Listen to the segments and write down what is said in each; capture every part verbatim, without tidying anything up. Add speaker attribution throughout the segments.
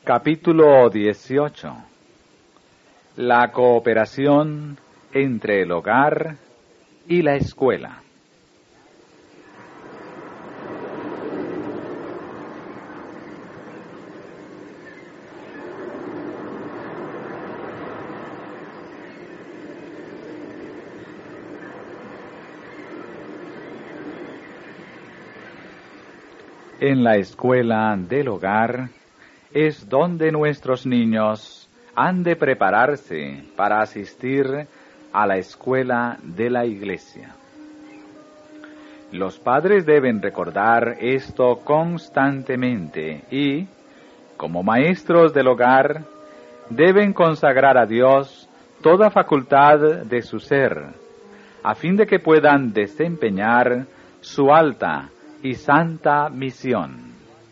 Speaker 1: Capítulo dieciocho. La cooperación entre el hogar y la escuela. En la escuela del hogar es donde nuestros niños han de prepararse para asistir a la escuela de la iglesia. Los padres deben recordar esto constantemente y, como maestros del hogar, deben consagrar a Dios toda facultad de su ser, a fin de que puedan desempeñar su alta y santa misión.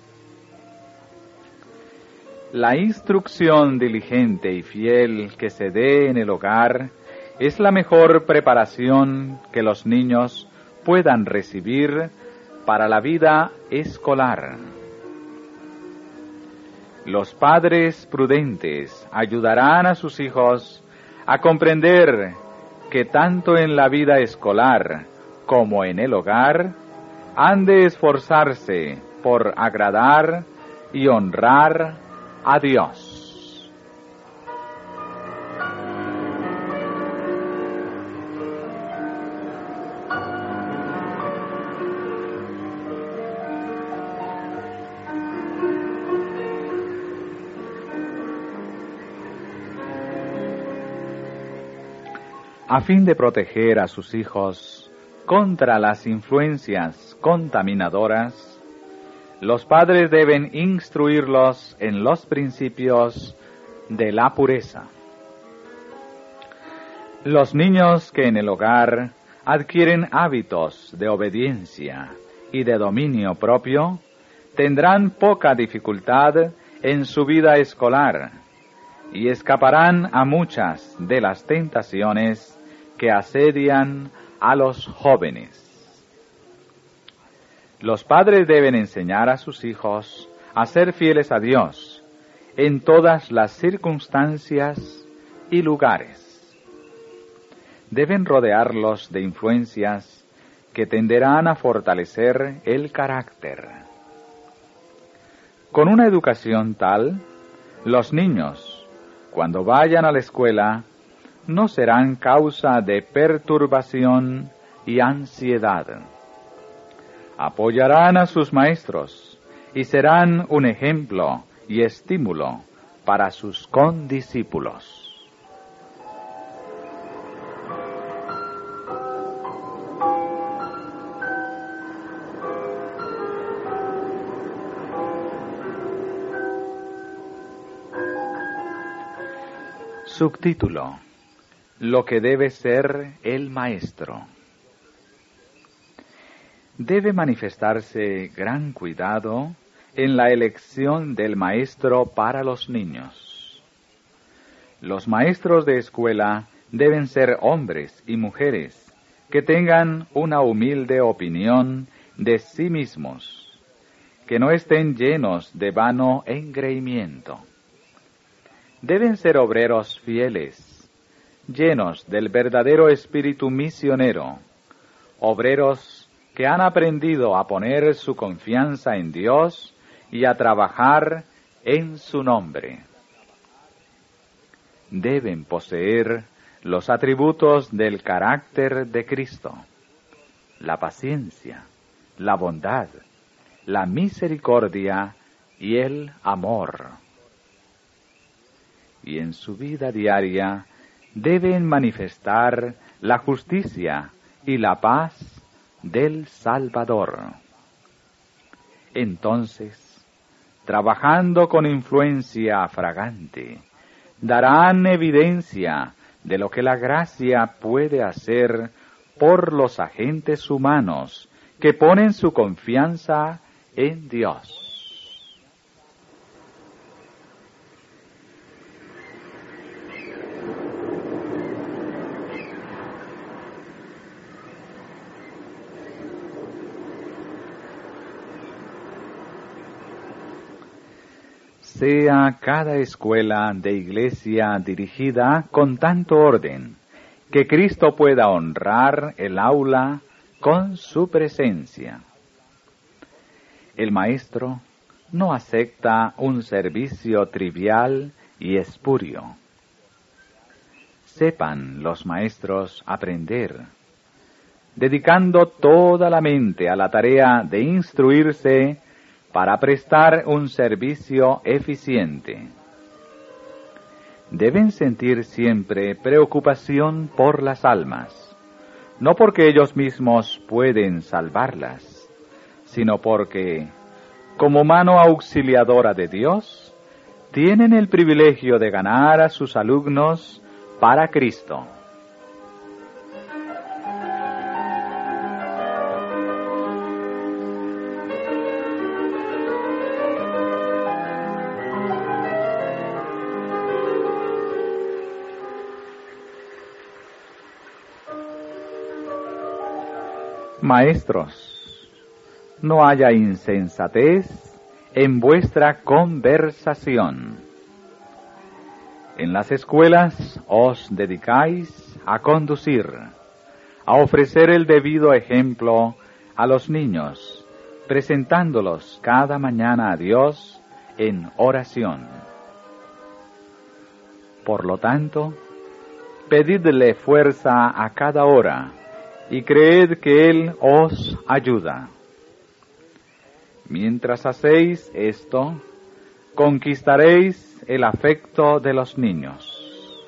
Speaker 1: La instrucción diligente y fiel que se dé en el hogar es la mejor preparación que los niños puedan recibir para la vida escolar. Los padres prudentes ayudarán a sus hijos a comprender que tanto en la vida escolar como en el hogar han de esforzarse por agradar y honrar a Dios. A fin de proteger a sus hijos contra las influencias contaminadoras, los padres deben instruirlos en los principios de la pureza. Los niños que en el hogar adquieren hábitos de obediencia y de dominio propio tendrán poca dificultad en su vida escolar y escaparán a muchas de las tentaciones que asedian a los jóvenes. Los padres deben enseñar a sus hijos a ser fieles a Dios en todas las circunstancias y lugares. Deben rodearlos de influencias que tenderán a fortalecer el carácter. Con una educación tal, los niños, cuando vayan a la escuela, no serán causa de perturbación y ansiedad. Apoyarán a sus maestros y serán un ejemplo y estímulo para sus condiscípulos. Subtítulo: Lo que debe ser el maestro. Debe manifestarse gran cuidado en la elección del maestro para los niños. Los maestros de escuela deben ser hombres y mujeres que tengan una humilde opinión de sí mismos, que no estén llenos de vano engreimiento. Deben ser obreros fieles, llenos del verdadero espíritu misionero, obreros que han aprendido a poner su confianza en Dios y a trabajar en su nombre. Deben poseer los atributos del carácter de Cristo: la paciencia, la bondad, la misericordia y el amor. Y en su vida diaria deben manifestar la justicia y la paz del Salvador. Entonces, trabajando con influencia fragante, darán evidencia de lo que la gracia puede hacer por los agentes humanos que ponen su confianza en Dios. sea cada escuela de iglesia dirigida con tanto orden, que Cristo pueda honrar el aula con su presencia. El maestro no acepta un servicio trivial y espurio. Sepan los maestros aprender, dedicando toda la mente a la tarea de instruirse para prestar un servicio eficiente. Deben sentir siempre preocupación por las almas, no porque ellos mismos pueden salvarlas, sino porque, como mano auxiliadora de Dios, tienen el privilegio de ganar a sus alumnos para Cristo. Maestros, no haya insensatez en vuestra conversación. En las escuelas os dedicáis a conducir, a ofrecer el debido ejemplo a los niños, presentándolos cada mañana a Dios en oración. Por lo tanto, pedidle fuerza a cada hora y creed que Él os ayuda. Mientras hacéis esto, conquistaréis el afecto de los niños.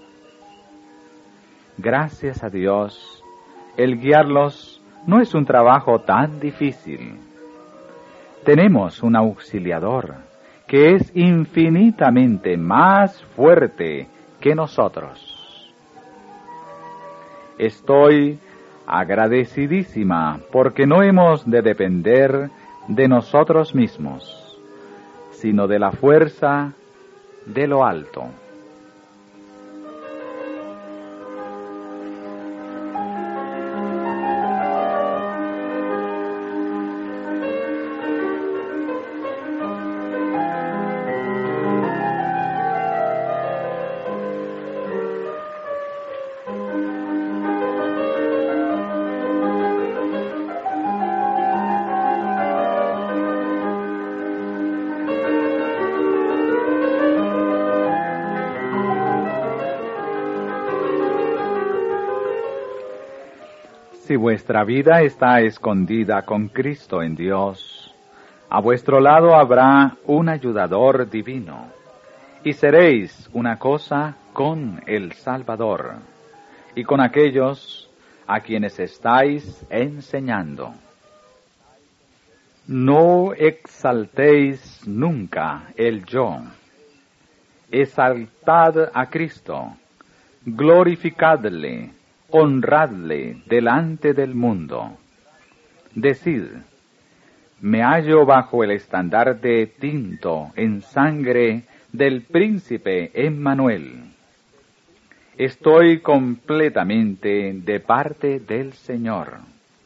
Speaker 1: Gracias a Dios, el guiarlos no es un trabajo tan difícil. Tenemos un auxiliador que es infinitamente más fuerte que nosotros. Estoy agradecidísima porque no hemos de depender de nosotros mismos, sino de la fuerza de lo alto. Si vuestra vida está escondida con Cristo en Dios, a vuestro lado habrá un ayudador divino, y seréis una cosa con el Salvador, y con aquellos a quienes estáis enseñando. No exaltéis nunca el yo. Exaltad a Cristo, glorificadle, honradle delante del mundo. Decid, me hallo bajo el estandarte tinto en sangre del príncipe Emmanuel. Estoy completamente de parte del Señor.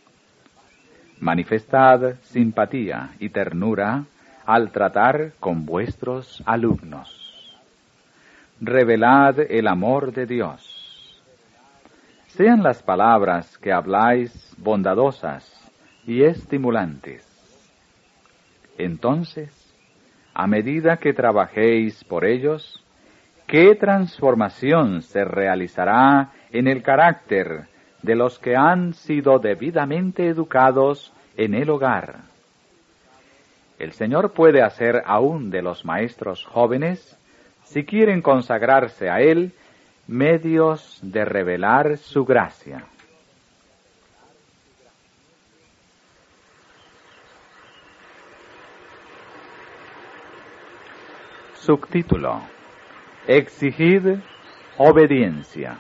Speaker 1: Manifestad simpatía y ternura al tratar con vuestros alumnos. Revelad el amor de Dios. Sean las palabras que habláis bondadosas y estimulantes. Entonces, a medida que trabajéis por ellos, ¿qué transformación se realizará en el carácter de los que han sido debidamente educados en el hogar? El Señor puede hacer aún de los maestros jóvenes, si quieren consagrarse a Él, medios de revelar su gracia. Subtítulo: Exigid obediencia.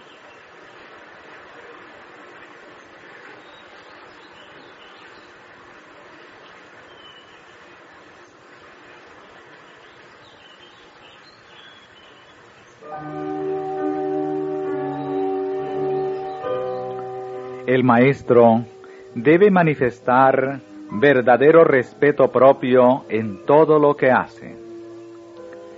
Speaker 1: El maestro debe manifestar verdadero respeto propio en todo lo que hace.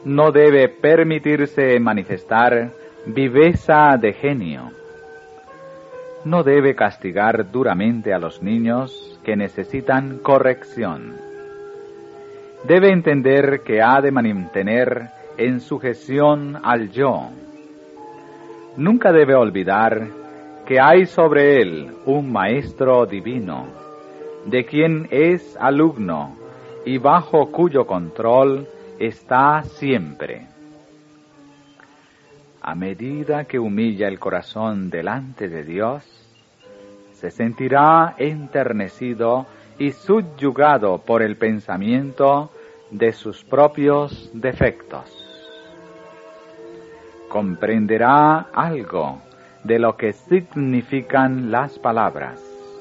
Speaker 1: no debe permitirse manifestar viveza de genio. No debe castigar duramente a los niños que necesitan corrección. Debe entender que ha de mantener en sujeción al yo. Nunca debe olvidar que hay sobre él un maestro divino, de quien es alumno y bajo cuyo control está siempre. A medida que humilla el corazón delante de Dios, se sentirá enternecido y subyugado por el pensamiento de sus propios defectos. Comprenderá algo de lo que significan las palabras.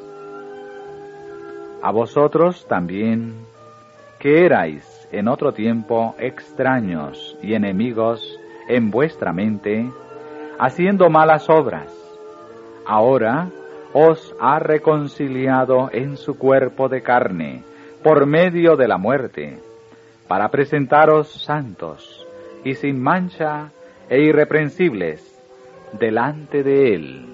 Speaker 1: A vosotros también, que erais en otro tiempo extraños y enemigos en vuestra mente, haciendo malas obras, ahora os ha reconciliado en su cuerpo de carne, por medio de la muerte, para presentaros santos y sin mancha e irreprensibles delante de él.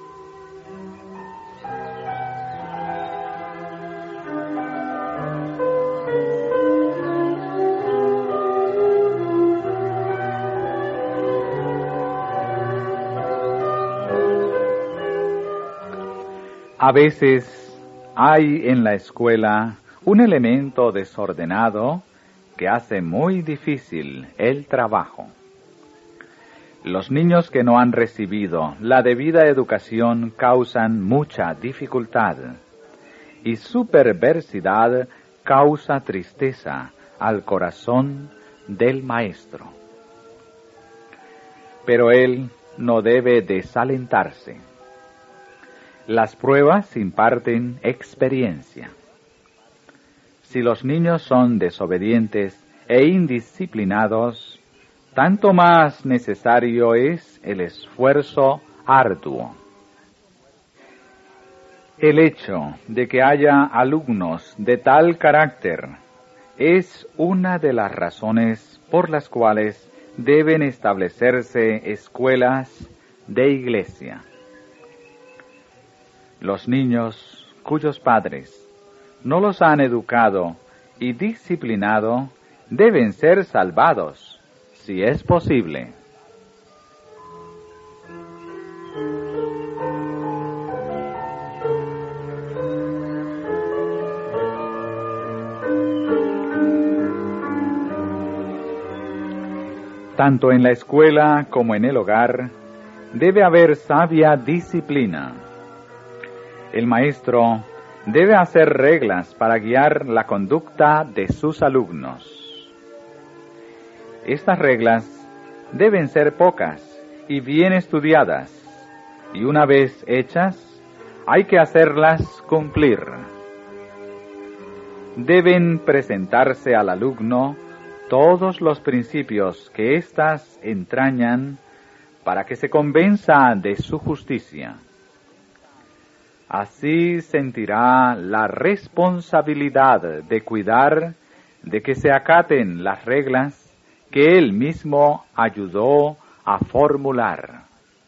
Speaker 1: A veces hay en la escuela un elemento desordenado que hace muy difícil el trabajo. Los niños que no han recibido la debida educación causan mucha dificultad y su perversidad causa tristeza al corazón del maestro. Pero él no debe desalentarse. Las pruebas imparten experiencia. Si los niños son desobedientes e indisciplinados, tanto más necesario es el esfuerzo arduo. El hecho de que haya alumnos de tal carácter es una de las razones por las cuales deben establecerse escuelas de iglesia. Los niños cuyos padres no los han educado y disciplinado deben ser salvados, si es posible. Tanto en la escuela como en el hogar debe haber sabia disciplina. El maestro debe hacer reglas para guiar la conducta de sus alumnos. Estas reglas deben ser pocas y bien estudiadas, y una vez hechas, hay que hacerlas cumplir. Deben presentarse al alumno todos los principios que éstas entrañan para que se convenza de su justicia. Así sentirá la responsabilidad de cuidar de que se acaten las reglas que él mismo ayudó a formular.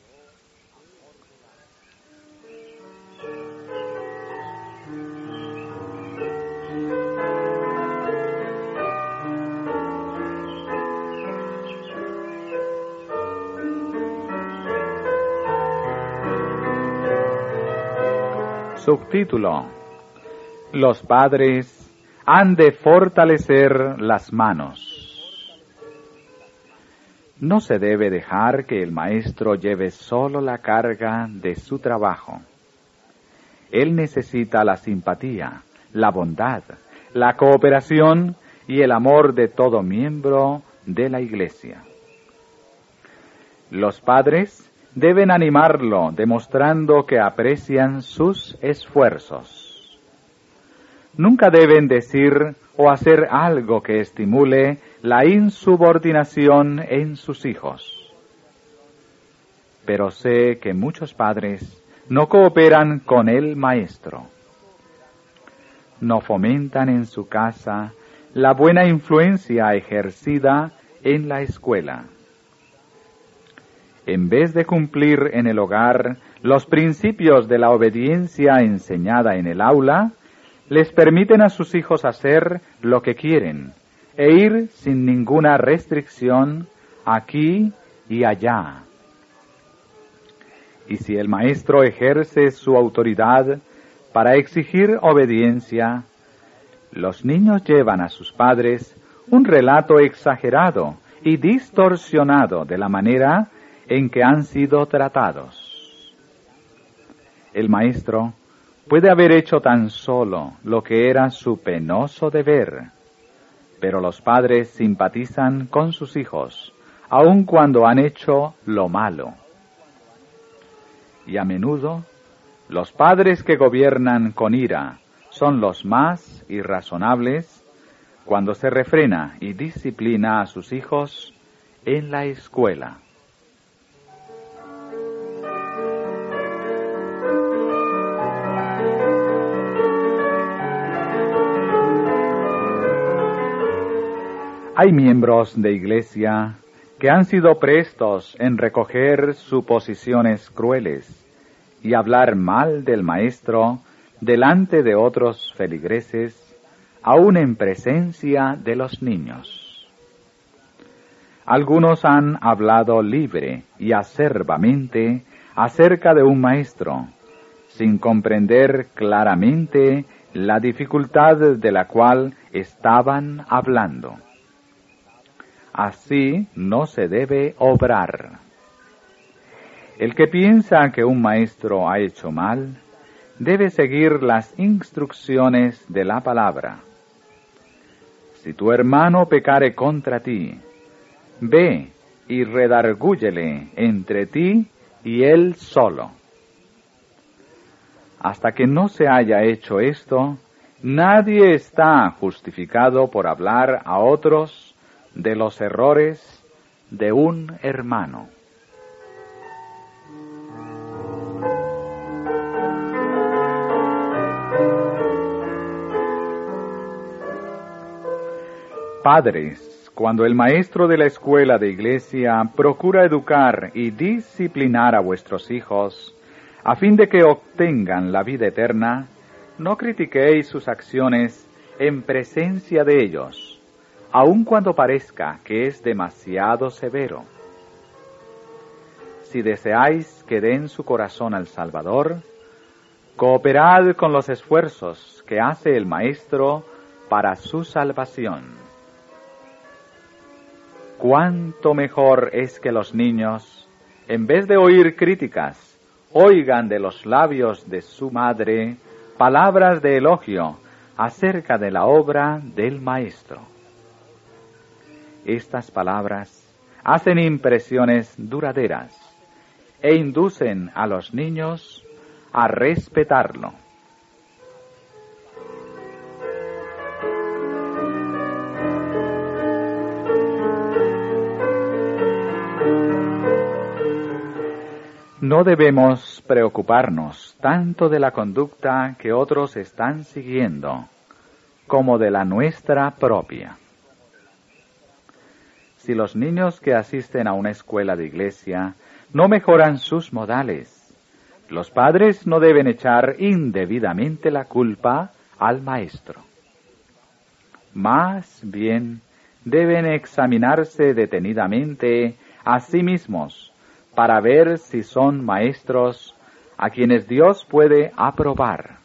Speaker 1: Subtítulo: Los padres han de fortalecer las manos. No se debe dejar que el maestro lleve solo la carga de su trabajo. Él necesita la simpatía, la bondad, la cooperación y el amor de todo miembro de la Iglesia. Los padres deben animarlo, demostrando que aprecian sus esfuerzos. Nunca deben decir o hacer algo que estimule la insubordinación en sus hijos. Pero sé que muchos padres no cooperan con el maestro. No fomentan en su casa la buena influencia ejercida en la escuela. En vez de cumplir en el hogar los principios de la obediencia enseñada en el aula, les permiten a sus hijos hacer lo que quieren e ir sin ninguna restricción aquí y allá. Y si el maestro ejerce su autoridad para exigir obediencia, los niños llevan a sus padres un relato exagerado y distorsionado de la manera en que han sido tratados. El maestro puede haber hecho tan solo lo que era su penoso deber, pero los padres simpatizan con sus hijos, aun cuando han hecho lo malo. Y a menudo, los padres que gobiernan con ira son los más irrazonables cuando se refrena y disciplina a sus hijos en la escuela. Hay miembros de iglesia que han sido prestos en recoger suposiciones crueles y hablar mal del maestro delante de otros feligreses, aun en presencia de los niños. Algunos han hablado libre y acerbamente acerca de un maestro, sin comprender claramente la dificultad de la cual estaban hablando. Así no se debe obrar. El que piensa que un maestro ha hecho mal, debe seguir las instrucciones de la palabra. Si tu hermano pecare contra ti, ve y redargúyele entre ti y él solo. Hasta que no se haya hecho esto, nadie está justificado por hablar a otros de los errores de un hermano. Padres, cuando el maestro de la escuela de iglesia procura educar y disciplinar a vuestros hijos, a fin de que obtengan la vida eterna, no critiquéis sus acciones en presencia de ellos, aun cuando parezca que es demasiado severo. Si deseáis que den su corazón al Salvador, cooperad con los esfuerzos que hace el Maestro para su salvación. Cuánto mejor es que los niños, en vez de oír críticas, oigan de los labios de su madre palabras de elogio acerca de la obra del Maestro. Estas palabras hacen impresiones duraderas e inducen a los niños a respetarlo. No debemos preocuparnos tanto de la conducta que otros están siguiendo como de la nuestra propia. Si los niños que asisten a una escuela de iglesia no mejoran sus modales, los padres no deben echar indebidamente la culpa al maestro. Más bien, deben examinarse detenidamente a sí mismos para ver si son maestros a quienes Dios puede aprobar.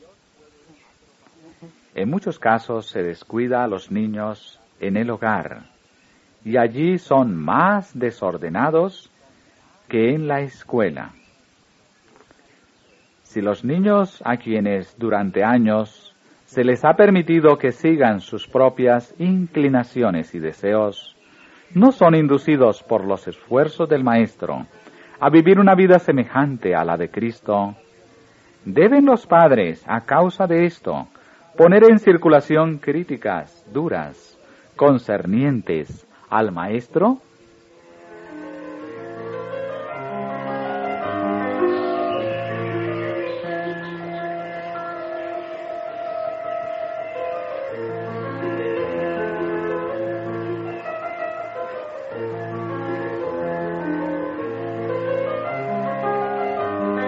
Speaker 1: En muchos casos se descuida a los niños en el hogar, y allí son más desordenados que en la escuela. Si los niños a quienes durante años se les ha permitido que sigan sus propias inclinaciones y deseos, no son inducidos por los esfuerzos del Maestro a vivir una vida semejante a la de Cristo, deben los padres, a causa de esto, poner en circulación críticas duras concernientes al Maestro.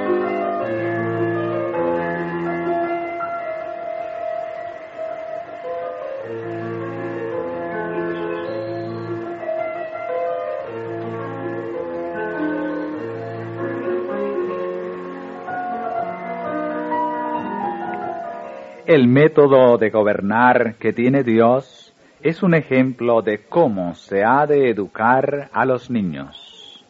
Speaker 1: El método de gobernar que tiene Dios es un ejemplo de cómo se ha de educar a los niños.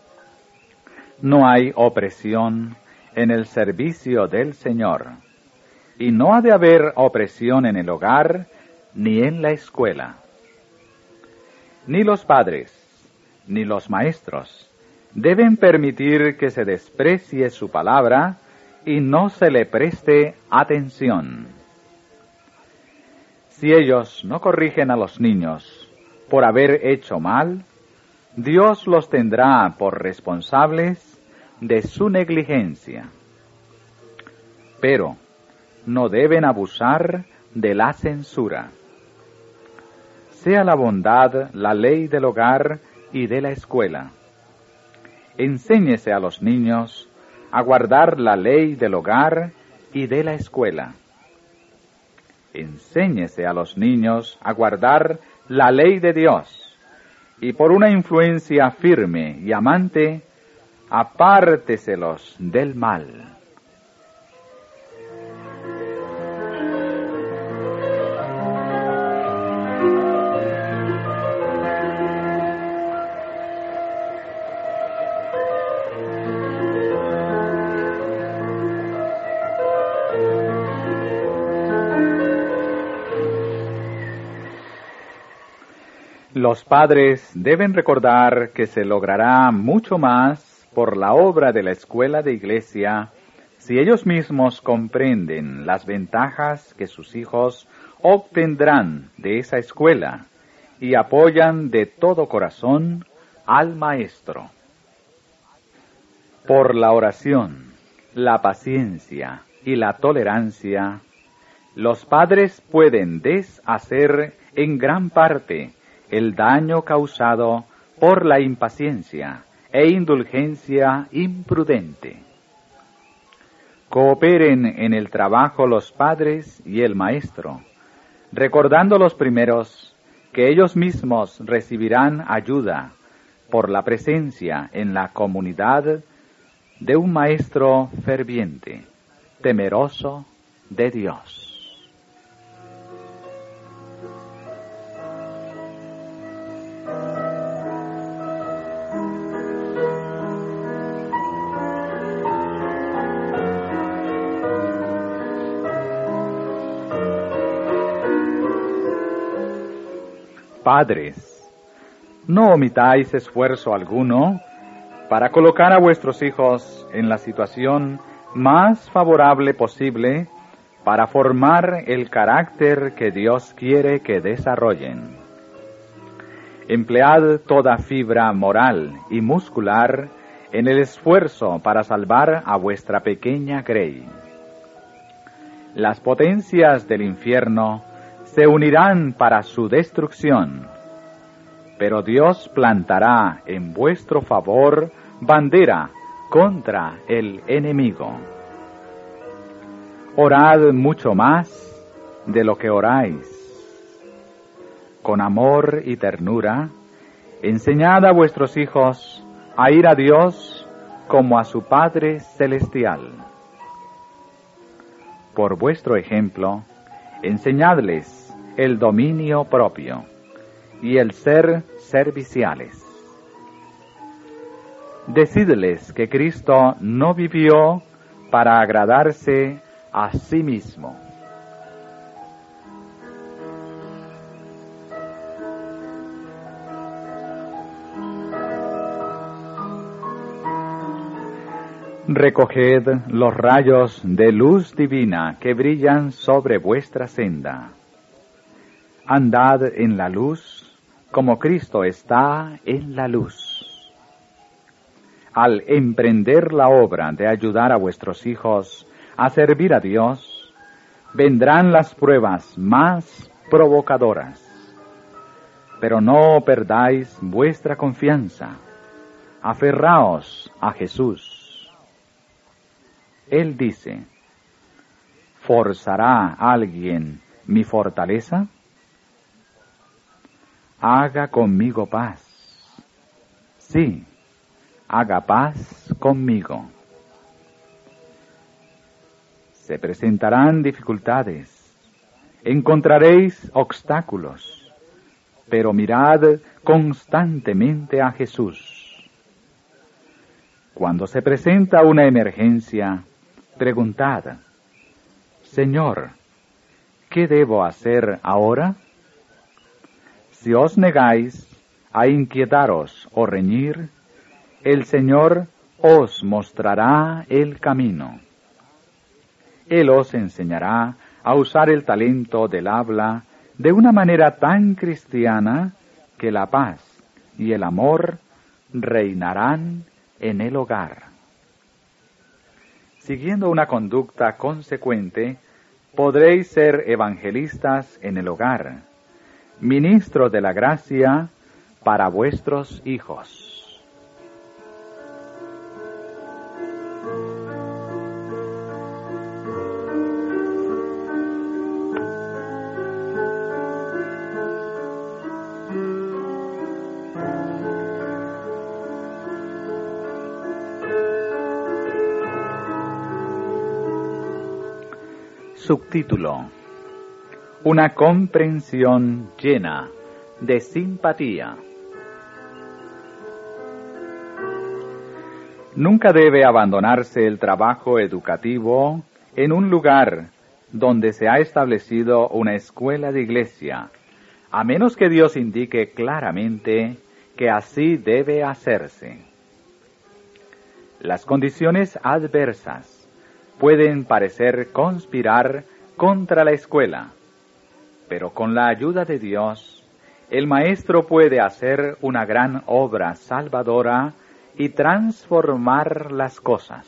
Speaker 1: No hay opresión en el servicio del Señor, y no ha de haber opresión en el hogar ni en la escuela. Ni los padres, ni los maestros deben permitir que se desprecie su palabra y no se le preste atención. Si ellos no corrigen a los niños por haber hecho mal, Dios los tendrá por responsables de su negligencia. Pero no deben abusar de la censura. Sea la bondad la ley del hogar y de la escuela. Enséñese a los niños a guardar la ley del hogar y de la escuela. Enséñese a los niños a guardar la ley de Dios, y por una influencia firme y amante, apárteselos del mal. Los padres deben recordar que se logrará mucho más por la obra de la escuela de iglesia si ellos mismos comprenden las ventajas que sus hijos obtendrán de esa escuela y apoyan de todo corazón al maestro. Por la oración, la paciencia y la tolerancia, los padres pueden deshacer en gran parte el daño causado por la impaciencia e indulgencia imprudente. Cooperen en el trabajo los padres y el maestro, recordando los primeros que ellos mismos recibirán ayuda por la presencia en la comunidad de un maestro ferviente, temeroso de Dios. Padres, no omitáis esfuerzo alguno para colocar a vuestros hijos en la situación más favorable posible para formar el carácter que Dios quiere que desarrollen. Emplead toda fibra moral y muscular en el esfuerzo para salvar a vuestra pequeña Grey. Las potencias del infierno se unirán para su destrucción, pero Dios plantará en vuestro favor bandera contra el enemigo. Orad mucho más de lo que oráis. Con amor y ternura, enseñad a vuestros hijos a ir a Dios como a su Padre Celestial. Por vuestro ejemplo, enseñadles el dominio propio y el ser serviciales. Decidles que Cristo no vivió para agradarse a sí mismo. Recoged los rayos de luz divina que brillan sobre vuestra senda. Andad en la luz como Cristo está en la luz. Al emprender la obra de ayudar a vuestros hijos a servir a Dios, vendrán las pruebas más provocadoras. Pero no perdáis vuestra confianza. Aferraos a Jesús. Él dice, ¿forzará alguien mi fortaleza? Haga conmigo paz. Sí, haga paz conmigo. Se presentarán dificultades, encontraréis obstáculos, pero mirad constantemente a Jesús. Cuando se presenta una emergencia, preguntad, Señor, ¿qué debo hacer ahora? Si os negáis a inquietaros o reñir, el Señor os mostrará el camino. Él os enseñará a usar el talento del habla de una manera tan cristiana que la paz y el amor reinarán en el hogar. Siguiendo una conducta consecuente, podréis ser evangelistas en el hogar, ministros de la gracia para vuestros hijos. Subtítulo: Una comprensión llena de simpatía. Nunca debe abandonarse el trabajo educativo en un lugar donde se ha establecido una escuela de iglesia, a menos que Dios indique claramente que así debe hacerse. Las condiciones adversas pueden parecer conspirar contra la escuela, pero con la ayuda de Dios, el maestro puede hacer una gran obra salvadora y transformar las cosas.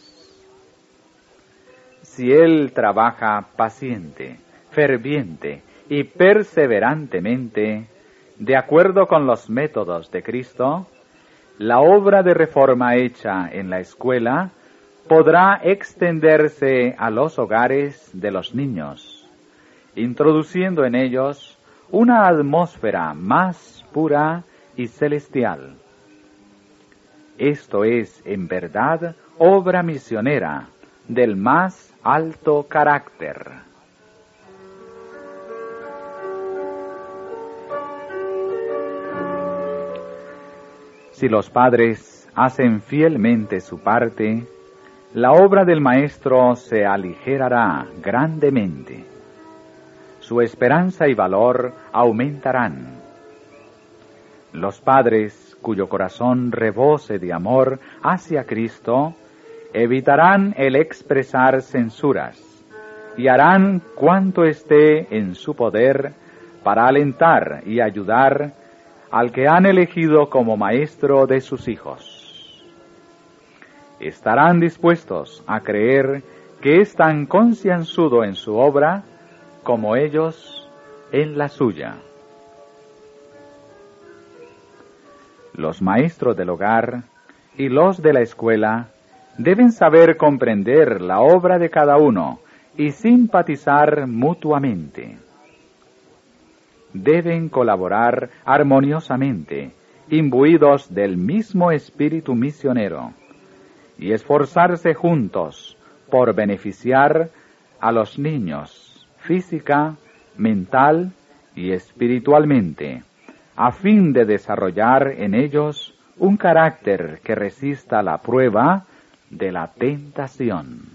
Speaker 1: Si él trabaja paciente, ferviente y perseverantemente, de acuerdo con los métodos de Cristo, la obra de reforma hecha en la escuela podrá extenderse a los hogares de los niños, introduciendo en ellos una atmósfera más pura y celestial. Esto es, en verdad, obra misionera del más alto carácter. Si los padres hacen fielmente su parte, la obra del maestro se aligerará grandemente. Su esperanza y valor aumentarán. Los padres, cuyo corazón rebose de amor hacia Cristo, evitarán el expresar censuras y harán cuanto esté en su poder para alentar y ayudar al que han elegido como maestro de sus hijos. Estarán dispuestos a creer que es tan concienzudo en su obra como ellos en la suya. Los maestros del hogar y los de la escuela deben saber comprender la obra de cada uno y simpatizar mutuamente. Deben colaborar armoniosamente, imbuidos del mismo espíritu misionero, y esforzarse juntos por beneficiar a los niños física, mental y espiritualmente, a fin de desarrollar en ellos un carácter que resista la prueba de la tentación.